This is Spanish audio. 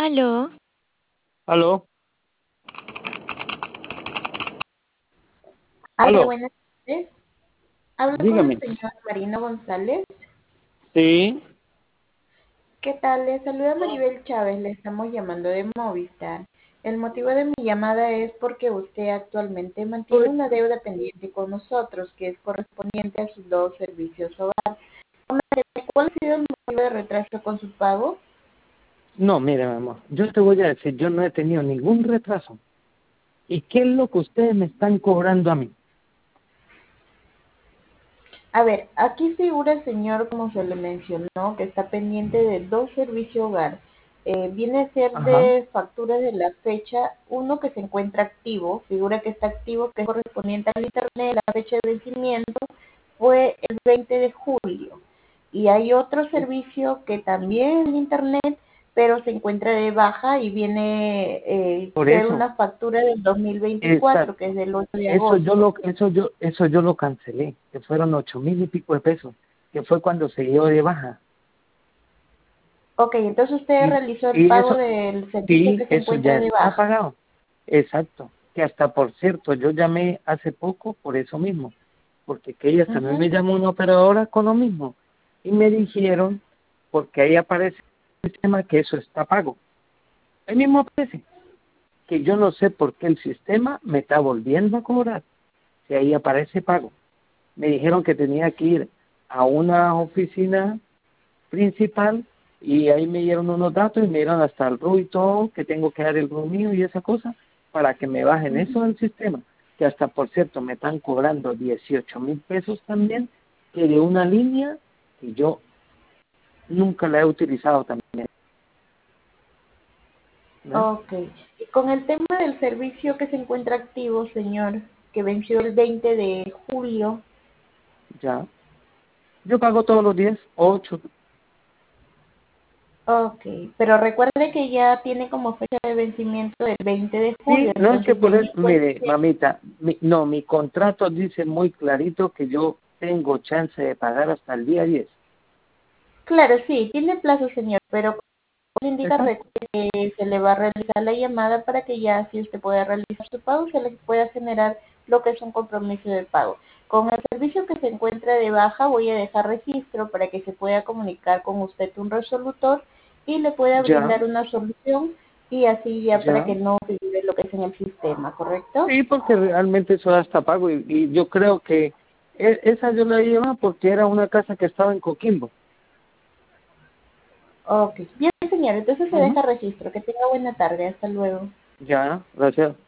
Aló, Aló, Aló, aló, buenas tardes. Hablo con el dígame. señor Marino González. Sí, ¿Qué tal? Le saluda Maribel Chávez. Le estamos llamando de Movistar. El motivo de mi llamada es porque usted actualmente mantiene una deuda pendiente con nosotros que es correspondiente a sus dos servicios hogar. ¿Cuál ha sido el motivo de retraso con su pago? no, mire, mi amor, yo te voy a decir, yo no he tenido ningún retraso. ¿Y qué es lo que ustedes me están cobrando a mí? A ver, aquí figura el señor, como se le mencionó, que está pendiente de dos servicios hogar. Viene a ser Ajá, de facturas de la fecha, uno que se encuentra activo, figura que está activo, que es correspondiente al internet, la fecha de vencimiento fue el 20 de julio. Y hay otro servicio que también es de internet, pero se encuentra de baja y viene por ser eso, una factura del 2024, que exacto. es del 8 de agosto. Eso yo lo cancelé, que fueron 8,000 y pico de pesos, que fue cuando se dio de baja. Ok, entonces usted Y, realizó el y pago eso, del servicio sí, que se eso encuentra ya de está baja. pagado. Exacto. Que hasta, por cierto, yo llamé hace poco por eso mismo, porque que ella también Ujú. me llamó una operadora con lo mismo. Y me dijeron, porque ahí aparece el sistema que eso está pago. Ahí mismo aparece, que yo no sé por qué el sistema me está volviendo a cobrar, si ahí aparece pago. Me dijeron que tenía que ir a una oficina principal y ahí me dieron unos datos y me dieron hasta el RU y todo, que tengo que dar el RU mío y esa cosa, para que me bajen eso del sistema, que hasta por cierto me están cobrando 18,000 pesos también, que de una línea que yo nunca la he utilizado también, ¿no? Ok. Y con el tema del servicio que se encuentra activo, señor, que venció el 20 de julio. Ya, yo pago todos los días, 8. Ok, pero recuerde que ya tiene como fecha de vencimiento el 20 de julio, Sí, no es que entonces por en eso, el mire, mamita, no, mi contrato dice muy clarito que yo tengo chance de pagar hasta el día 10. claro, sí, tiene plazo, señor, pero como indica, Exacto. recuerde que se le va a realizar la llamada para que ya así usted pueda realizar su pago, se le pueda generar lo que es un compromiso de pago. Con el servicio que se encuentra de baja voy a dejar registro para que se pueda comunicar con usted un resolutor y le pueda Ya, brindar una solución y así ya para ya. que no figure lo que es en el sistema, ¿correcto? Sí, porque realmente eso da hasta pago y yo creo que esa yo la llevaba porque era una casa que estaba en Coquimbo. Ok, bien señor, entonces se Ujú. deja registro. Que tenga buena tarde, hasta luego. Ya, gracias.